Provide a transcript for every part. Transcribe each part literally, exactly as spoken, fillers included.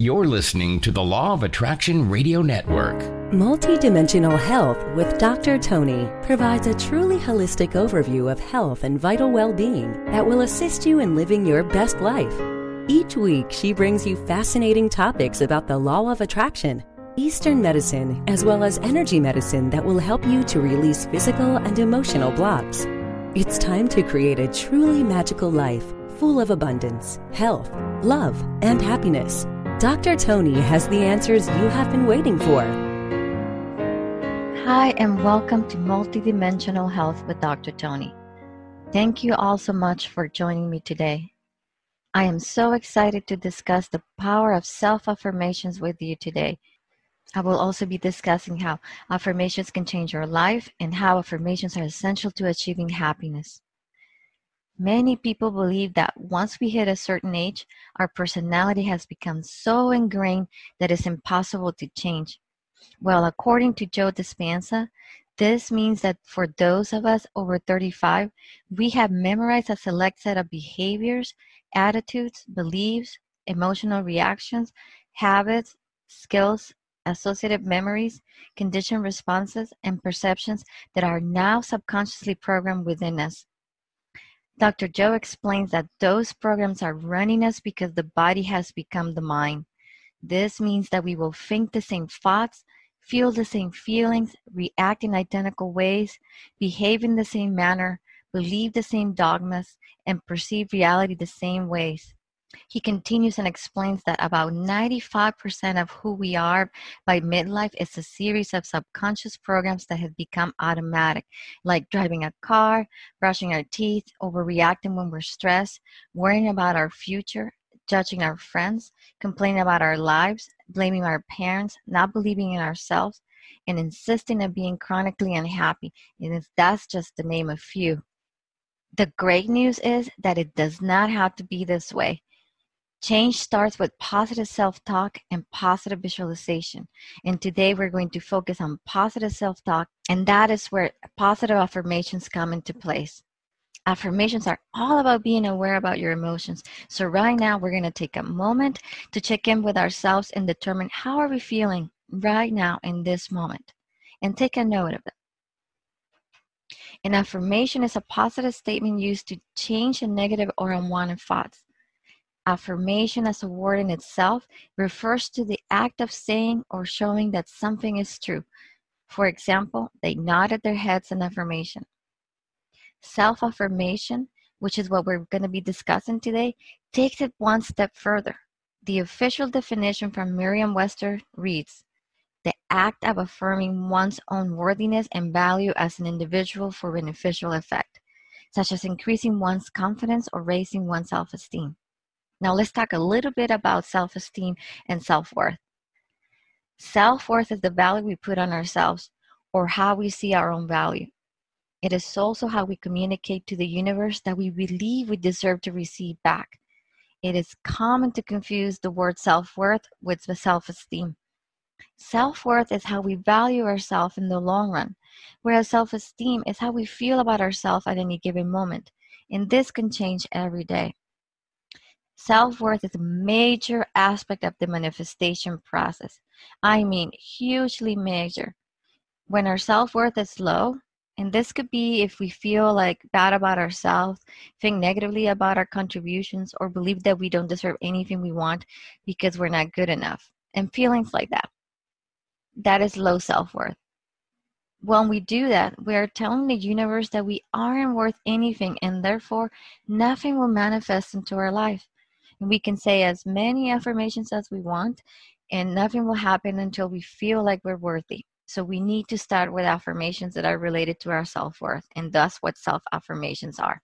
You're listening to the Law of Attraction Radio Network. Multidimensional Health with Doctor Tony provides a truly holistic overview of health and vital well-being that will assist you in living your best life. Each week, she brings you fascinating topics about the law of attraction, Eastern medicine, as well as energy medicine that will help you to release physical and emotional blocks. It's time to create a truly magical life full of abundance, health, love, and happiness. Doctor Tony has the answers you have been waiting for. Hi, and welcome to Multidimensional Health with Doctor Tony. Thank you all so much for joining me today. I am so excited to discuss the power of self-affirmations with you today. I will also be discussing how affirmations can change your life and how affirmations are essential to achieving happiness. Many people believe that once we hit a certain age, our personality has become so ingrained that it's impossible to change. Well, according to Joe Dispenza, this means that for those of us over thirty-five, we have memorized a select set of behaviors, attitudes, beliefs, emotional reactions, habits, skills, associative memories, conditioned responses, and perceptions that are now subconsciously programmed within us. Doctor Joe explains that those programs are running us because the body has become the mind. This means that we will think the same thoughts, feel the same feelings, react in identical ways, behave in the same manner, believe the same dogmas, and perceive reality the same ways. He continues and explains that about ninety-five percent of who we are by midlife is a series of subconscious programs that have become automatic, like driving a car, brushing our teeth, overreacting when we're stressed, worrying about our future, judging our friends, complaining about our lives, blaming our parents, not believing in ourselves, and insisting on being chronically unhappy. And that's just to name a few. The great news is that it does not have to be this way. Change starts with positive self-talk and positive visualization. And today we're going to focus on positive self-talk, and that is where positive affirmations come into place. Affirmations are all about being aware about your emotions. So right now we're going to take a moment to check in with ourselves and determine how are we feeling right now in this moment, and take a note of it. An affirmation is a positive statement used to change a negative or unwanted thoughts. Affirmation as a word in itself refers to the act of saying or showing that something is true. For example, they nodded their heads in affirmation. Self-affirmation, which is what we're going to be discussing today, takes it one step further. The official definition from Merriam-Webster reads, the act of affirming one's own worthiness and value as an individual for beneficial effect, such as increasing one's confidence or raising one's self-esteem. Now let's talk a little bit about self-esteem and self-worth. Self-worth is the value we put on ourselves, or how we see our own value. It is also how we communicate to the universe that we believe we deserve to receive back. It is common to confuse the word self-worth with self-esteem. Self-worth is how we value ourselves in the long run, whereas self-esteem is how we feel about ourselves at any given moment, and this can change every day. Self-worth is a major aspect of the manifestation process. I mean, hugely major. When our self-worth is low, and this could be if we feel like bad about ourselves, think negatively about our contributions, or believe that we don't deserve anything we want because we're not good enough, and feelings like that. That is low self-worth. When we do that, we are telling the universe that we aren't worth anything, and therefore nothing will manifest into our life. We can say as many affirmations as we want, and nothing will happen until we feel like we're worthy. So we need to start with affirmations that are related to our self-worth, and thus what self-affirmations are.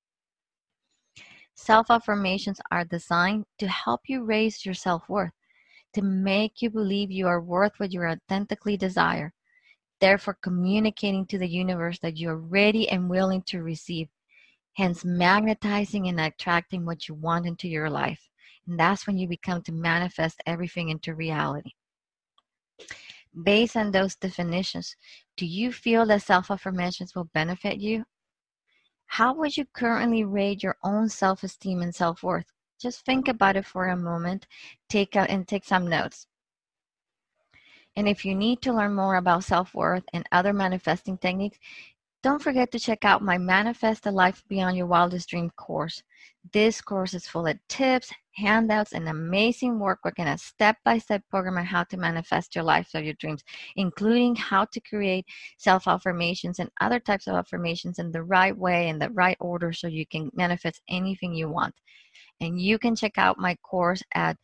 Self-affirmations are designed to help you raise your self-worth, to make you believe you are worth what you authentically desire, therefore communicating to the universe that you are ready and willing to receive. Hence, magnetizing and attracting what you want into your life. And that's when you become to manifest everything into reality. Based on those definitions, do you feel that self-affirmations will benefit you? How would you currently rate your own self-esteem and self-worth? Just think about it for a moment, take out and take some notes. And if you need to learn more about self-worth and other manifesting techniques, don't forget to check out my Manifest a Life Beyond Your Wildest Dream course. This course is full of tips, handouts, and amazing workbook and a step-by-step program on how to manifest your life of your dreams, including how to create self-affirmations and other types of affirmations in the right way, in the right order, so you can manifest anything you want. And you can check out my course at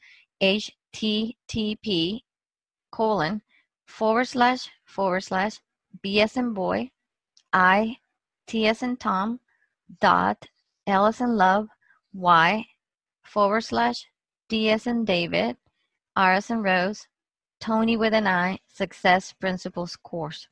http colon forward slash forward slash B as in boy, I, T as in Tom, dot, L as in love, Y, forward slash, D as in David, R as in Rose, Tony with an I, Success Principles course.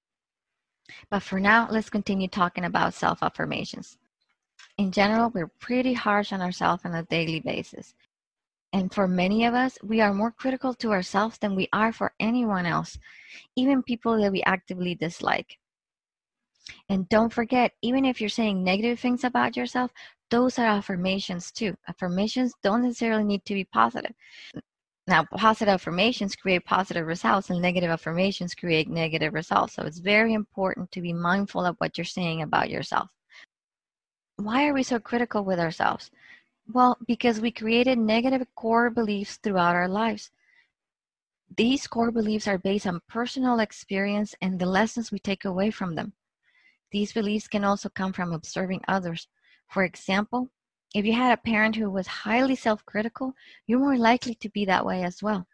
But for now, let's continue talking about self-affirmations. In general, we're pretty harsh on ourselves on a daily basis. And for many of us, we are more critical to ourselves than we are for anyone else, even people that we actively dislike. And don't forget, even if you're saying negative things about yourself, those are affirmations too. Affirmations don't necessarily need to be positive. Now, positive affirmations create positive results and negative affirmations create negative results. So it's very important to be mindful of what you're saying about yourself. Why are we so critical with ourselves? Well, because we created negative core beliefs throughout our lives. These core beliefs are based on personal experience and the lessons we take away from them. These beliefs can also come from observing others. For example, if you had a parent who was highly self-critical, you're more likely to be that way as well.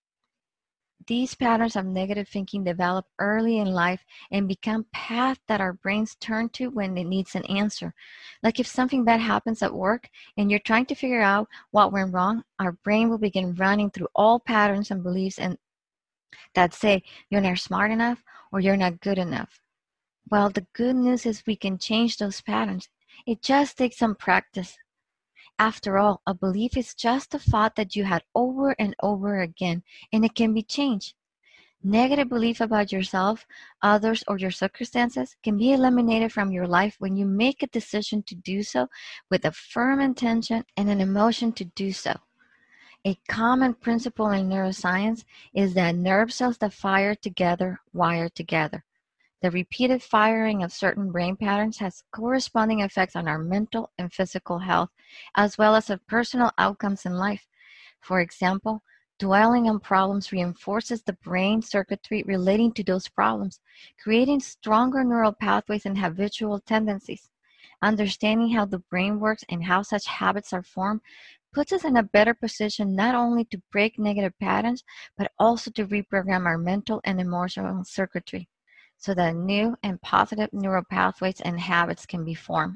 These patterns of negative thinking develop early in life and become paths that our brains turn to when it needs an answer. Like if something bad happens at work and you're trying to figure out what went wrong, our brain will begin running through all patterns and beliefs and that say you're not smart enough or you're not good enough. Well, the good news is we can change those patterns. It just takes some practice. After all, a belief is just a thought that you had over and over again, and it can be changed. Negative belief about yourself, others, or your circumstances can be eliminated from your life when you make a decision to do so with a firm intention and an emotion to do so. A common principle in neuroscience is that nerve cells that fire together wire together. The repeated firing of certain brain patterns has corresponding effects on our mental and physical health, as well as our personal outcomes in life. For example, dwelling on problems reinforces the brain circuitry relating to those problems, creating stronger neural pathways and habitual tendencies. Understanding how the brain works and how such habits are formed puts us in a better position not only to break negative patterns, but also to reprogram our mental and emotional circuitry, so that new and positive neural pathways and habits can be formed.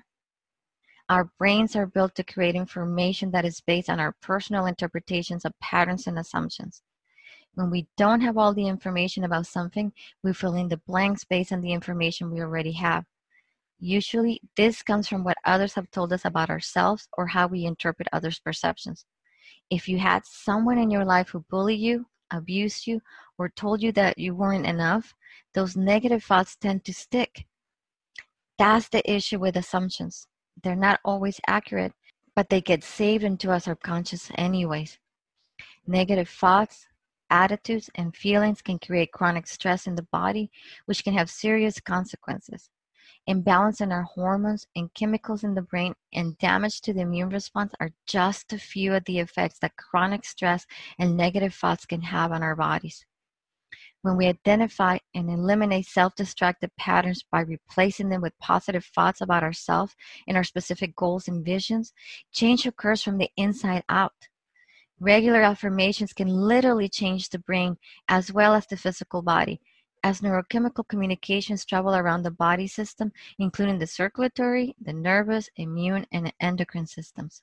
Our brains are built to create information that is based on our personal interpretations of patterns and assumptions. When we don't have all the information about something, we fill in the blanks based on the information we already have. Usually, this comes from what others have told us about ourselves or how we interpret others' perceptions. If you had someone in your life who bullied you, abused you, or told you that you weren't enough, those negative thoughts tend to stick. That's the issue with assumptions. They're not always accurate, but they get saved into our subconscious anyways. Negative thoughts, attitudes, and feelings can create chronic stress in the body, which can have serious consequences. Imbalance in our hormones and chemicals in the brain and damage to the immune response are just a few of the effects that chronic stress and negative thoughts can have on our bodies. When we identify and eliminate self-destructive patterns by replacing them with positive thoughts about ourselves and our specific goals and visions, change occurs from the inside out. Regular affirmations can literally change the brain as well as the physical body, as neurochemical communications travel around the body system, including the circulatory, the nervous, immune, and endocrine systems.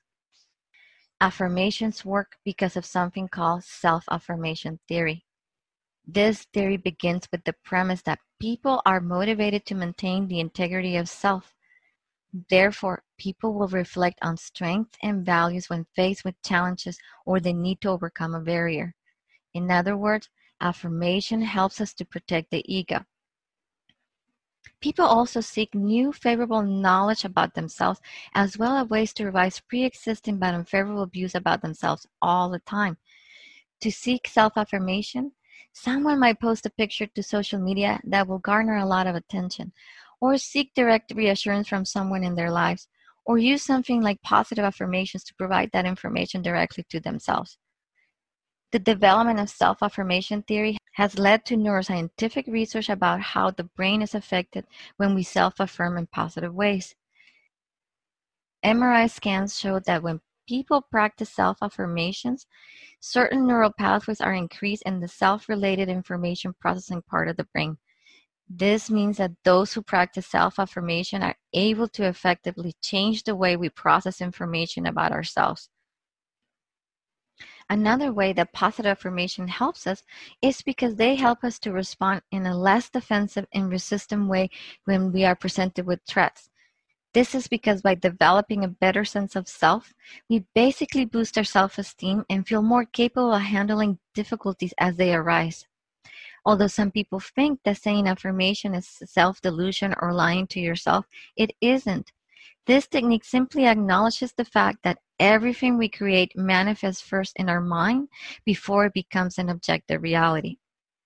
Affirmations work because of something called self-affirmation theory. This theory begins with the premise that people are motivated to maintain the integrity of self. Therefore, people will reflect on strengths and values when faced with challenges or the need to overcome a barrier. In other words, affirmation helps us to protect the ego. People also seek new favorable knowledge about themselves, as well as ways to revise pre-existing but unfavorable views about themselves all the time. To seek self-affirmation, someone might post a picture to social media that will garner a lot of attention, or seek direct reassurance from someone in their lives, or use something like positive affirmations to provide that information directly to themselves. The development of self-affirmation theory has led to neuroscientific research about how the brain is affected when we self-affirm in positive ways. M R I scans show that when people practice self-affirmations, certain neural pathways are increased in the self-related information processing part of the brain. This means that those who practice self-affirmation are able to effectively change the way we process information about ourselves. Another way that positive affirmation helps us is because they help us to respond in a less defensive and resistant way when we are presented with threats. This is because by developing a better sense of self, we basically boost our self-esteem and feel more capable of handling difficulties as they arise. Although some people think that saying affirmation is self-delusion or lying to yourself, it isn't. This technique simply acknowledges the fact that everything we create manifests first in our mind before it becomes an objective reality.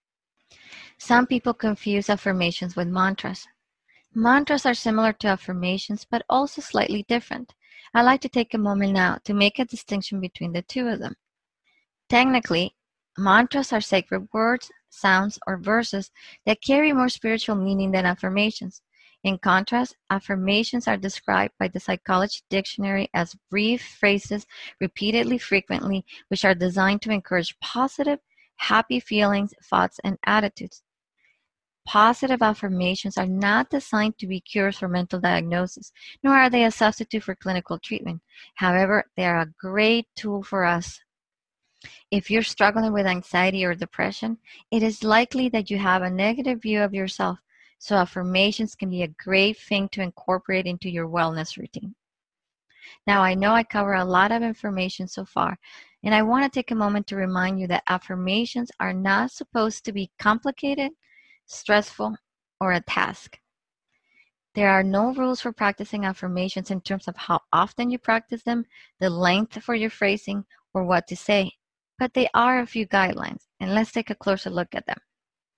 Some people confuse affirmations with mantras. Mantras are similar to affirmations, but also slightly different. I'd like to take a moment now to make a distinction between the two of them. Technically, mantras are sacred words, sounds, or verses that carry more spiritual meaning than affirmations. In contrast, affirmations are described by the Psychology Dictionary as brief phrases repeatedly frequently, which are designed to encourage positive, happy feelings, thoughts, and attitudes. Positive affirmations are not designed to be cures for mental diagnosis, nor are they a substitute for clinical treatment. However, they are a great tool for us. If you're struggling with anxiety or depression, it is likely that you have a negative view of yourself, so affirmations can be a great thing to incorporate into your wellness routine. Now, I know I cover a lot of information so far, and I want to take a moment to remind you that affirmations are not supposed to be complicated, stressful, or a task. There are no rules for practicing affirmations in terms of how often you practice them, the length for your phrasing, or what to say, but there are a few guidelines, and let's take a closer look at them.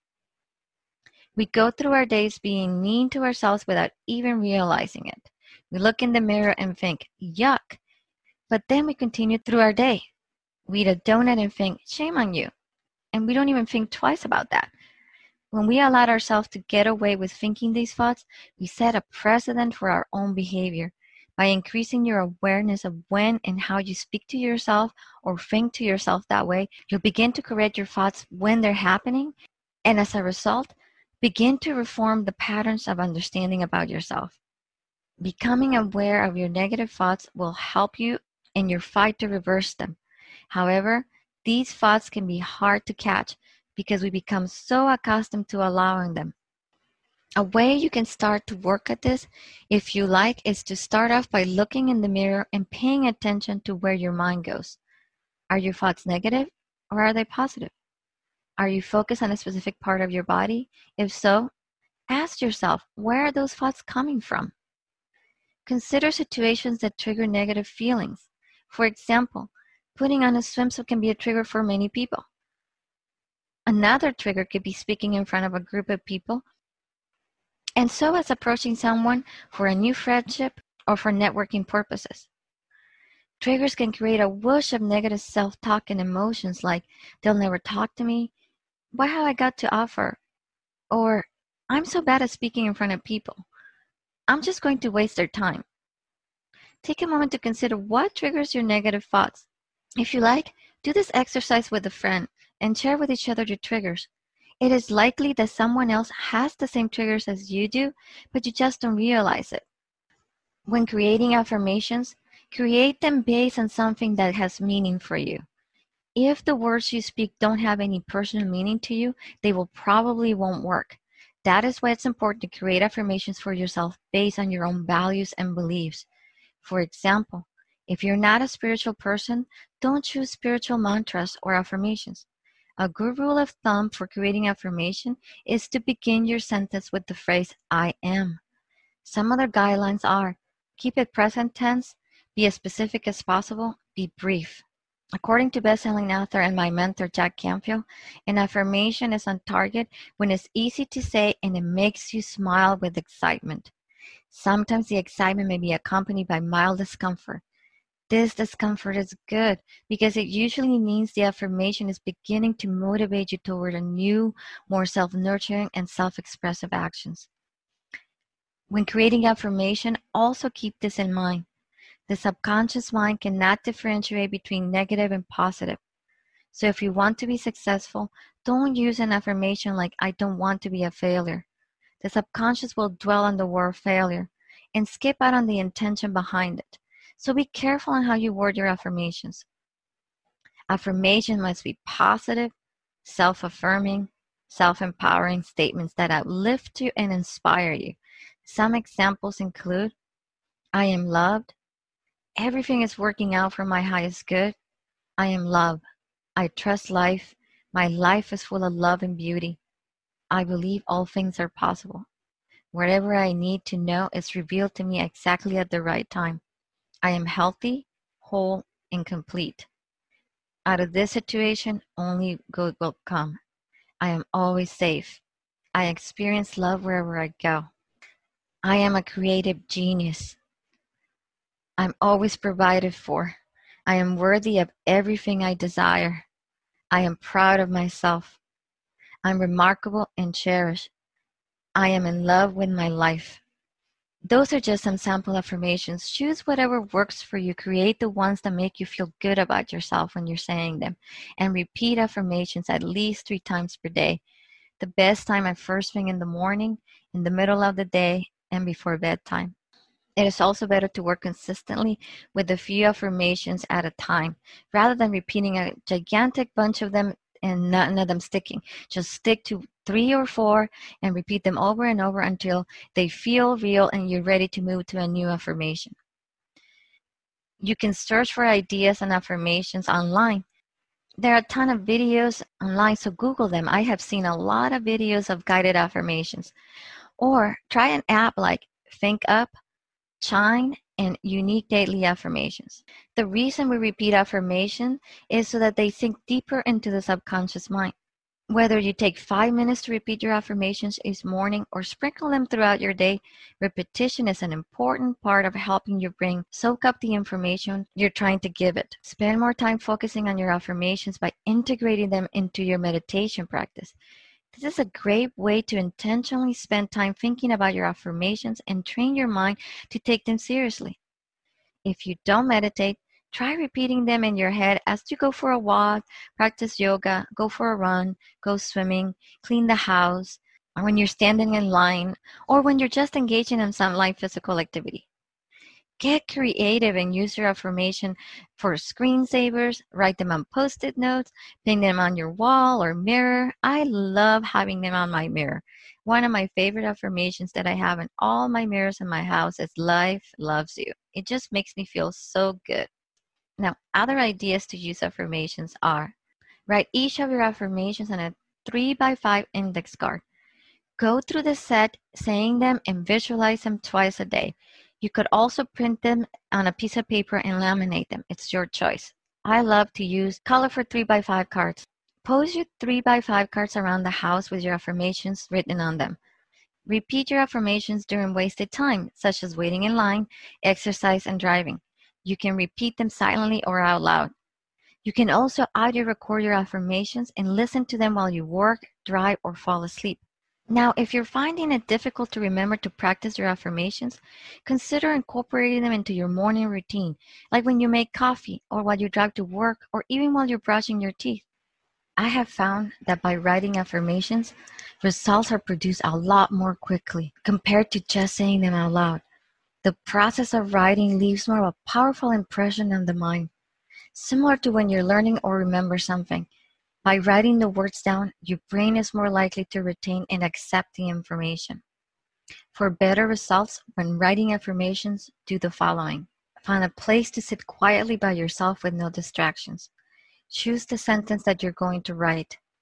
We go through our days being mean to ourselves without even realizing it. We look in the mirror and think, yuck, but then we continue through our day. We eat a donut and think, shame on you, and we don't even think twice about that. When we allow ourselves to get away with thinking these thoughts, we set a precedent for our own behavior. By increasing your awareness of when and how you speak to yourself or think to yourself that way, you'll begin to correct your thoughts when they're happening, and as a result, begin to reform the patterns of understanding about yourself. Becoming aware of your negative thoughts will help you in your fight to reverse them. However, these thoughts can be hard to catch because we become so accustomed to allowing them. A way you can start to work at this, if you like, is to start off by looking in the mirror and paying attention to where your mind goes. Are your thoughts negative or are they positive? Are you focused on a specific part of your body? If so, ask yourself, where are those thoughts coming from? Consider situations that trigger negative feelings. For example, putting on a swimsuit can be a trigger for many people. Another trigger could be speaking in front of a group of people, and so as approaching someone for a new friendship or for networking purposes. Triggers can create a whoosh of negative self-talk and emotions like, they'll never talk to me, what have I got to offer? Or, I'm so bad at speaking in front of people. I'm just going to waste their time. Take a moment to consider what triggers your negative thoughts. If you like, do this exercise with a friend and share with each other your triggers. It is likely that someone else has the same triggers as you do, but you just don't realize it. When creating affirmations, create them based on something that has meaning for you. If the words you speak don't have any personal meaning to you, they will probably won't work. That is why it's important to create affirmations for yourself based on your own values and beliefs. For example, if you're not a spiritual person, don't choose spiritual mantras or affirmations. A good rule of thumb for creating affirmation is to begin your sentence with the phrase I am. Some other guidelines are keep it present tense, be as specific as possible, be brief. According to best-selling author and my mentor, Jack Canfield, an affirmation is on target when it's easy to say and it makes you smile with excitement. Sometimes the excitement may be accompanied by mild discomfort. This discomfort is good because it usually means the affirmation is beginning to motivate you toward a new, more self-nurturing and self-expressive actions. When creating affirmation, also keep this in mind. The subconscious mind cannot differentiate between negative and positive. So if you want to be successful, don't use an affirmation like, I don't want to be a failure. The subconscious will dwell on the word failure and skip out on the intention behind it. So be careful on how you word your affirmations. Affirmation must be positive, self-affirming, self-empowering statements that uplift you and inspire you. Some examples include, I am loved. Everything is working out for my highest good. I am love. I trust life. My life is full of love and beauty. I believe all things are possible. Whatever I need to know is revealed to me exactly at the right time. I am healthy, whole, and complete. Out of this situation, only good will come. I am always safe. I experience love wherever I go. I am a creative genius. I'm always provided for. I am worthy of everything I desire. I am proud of myself. I'm remarkable and cherished. I am in love with my life. Those are just some sample affirmations. Choose whatever works for you. Create the ones that make you feel good about yourself when you're saying them. And repeat affirmations at least three times per day. The best time at first thing in the morning, in the middle of the day, and before bedtime. It is also better to work consistently with a few affirmations at a time, rather than repeating a gigantic bunch of them and none of them sticking. Just stick to three or four and repeat them over and over until they feel real and you're ready to move to a new affirmation. You can search for ideas and affirmations online. There are a ton of videos online, so Google them. I have seen a lot of videos of guided affirmations. Or try an app like ThinkUp, Chime, and Unique Daily Affirmations. The reason we repeat affirmation is so that they sink deeper into the subconscious mind. Whether you take five minutes to repeat your affirmations each morning or sprinkle them throughout your day, repetition is an important part of helping your brain soak up the information you're trying to give it. Spend more time focusing on your affirmations by integrating them into your meditation practice. This is a great way to intentionally spend time thinking about your affirmations and train your mind to take them seriously. If you don't meditate, try repeating them in your head as you go for a walk, practice yoga, go for a run, go swimming, clean the house, or when you're standing in line, or when you're just engaging in some light physical activity. Get creative and use your affirmation for screensavers. Write them on post-it notes, pin them on your wall or mirror. I love having them on my mirror. One of my favorite affirmations that I have in all my mirrors in my house is life loves you. It just makes me feel so good. Now, other ideas to use affirmations are, write each of your affirmations on a three by five index card. Go through the set, saying them and visualize them twice a day. You could also print them on a piece of paper and laminate them. It's your choice. I love to use colorful three by five cards. Pose your three by five cards around the house with your affirmations written on them. Repeat your affirmations during wasted time, such as waiting in line, exercise, and driving. You can repeat them silently or out loud. You can also audio record your affirmations and listen to them while you work, drive, or fall asleep. Now, if you're finding it difficult to remember to practice your affirmations, consider incorporating them into your morning routine, like when you make coffee, or while you drive to work, or even while you're brushing your teeth. I have found that by writing affirmations, results are produced a lot more quickly compared to just saying them out loud. The process of writing leaves more of a powerful impression on the mind, similar to when you're learning or remember something. By writing the words down, your brain is more likely to retain and accept the information. For better results, when writing affirmations, do the following. Find a place to sit quietly by yourself with no distractions. Choose the sentence that you're going to write.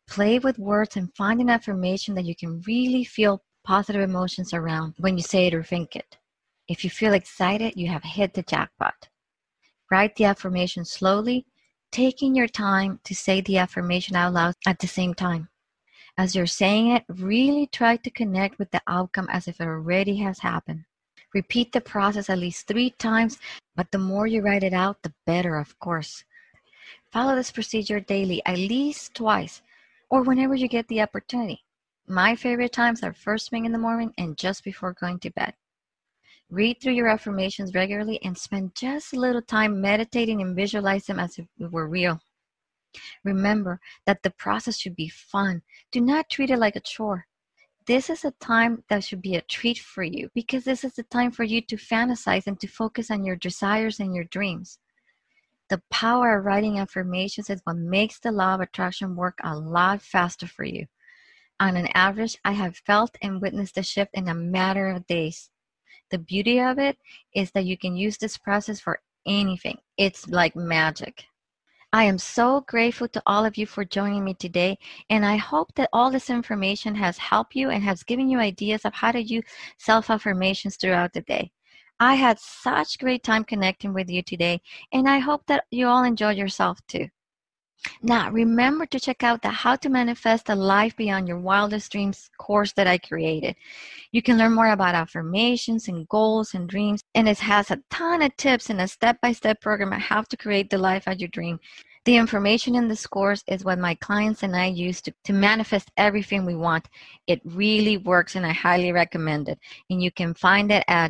Play with words and find an affirmation that you can really feel positive emotions around when you say it or think it. If you feel excited, you have hit the jackpot. Write the affirmation slowly, taking your time to say the affirmation out loud at the same time. As you're saying it, really try to connect with the outcome as if it already has happened. Repeat the process at least three times, but the more you write it out, the better, of course. Follow this procedure daily, at least twice, or whenever you get the opportunity. My favorite times are first thing in the morning and just before going to bed. Read through your affirmations regularly and spend just a little time meditating and visualize them as if they were real. Remember that the process should be fun. Do not treat it like a chore. This is a time that should be a treat for you because this is the time for you to fantasize and to focus on your desires and your dreams. The power of writing affirmations is what makes the law of attraction work a lot faster for you. On an average, I have felt and witnessed the shift in a matter of days. The beauty of it is that you can use this process for anything. It's like magic. I am so grateful to all of you for joining me today, and I hope that all this information has helped you and has given you ideas of how to use self-affirmations throughout the day. I had such great time connecting with you today, and I hope that you all enjoy yourself too. Now, remember to check out the How to Manifest a Life Beyond Your Wildest Dreams course that I created. You can learn more about affirmations and goals and dreams, and it has a ton of tips and a step-by-step program on how to create the life of your dream. The information in this course is what my clients and I use to, to manifest everything we want. It really works, and I highly recommend it. And you can find it at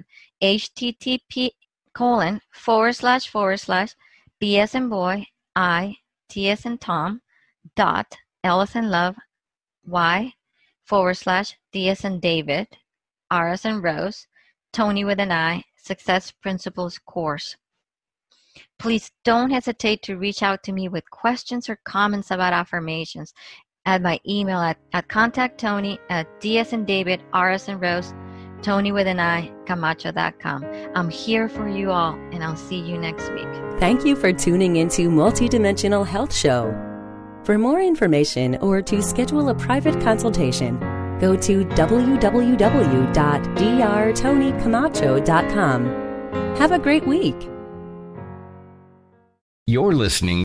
http colon forward slash forward slash B as in boy, I, T as in Tom, dot, L as in love, Y, forward slash, D as in David, R as in Rose, Tony with an I, Success Principles course. Please don't hesitate to reach out to me with questions or comments about affirmations at my email at, at contact Tony at D as in David, R as in Rose, Tony with an I, Camacho dot com. I'm here for you all, and I'll see you next week. Thank you for tuning into Multidimensional Health Show. For more information or to schedule a private consultation, go to w w w dot d r tony camacho dot com. Have a great week. You're listening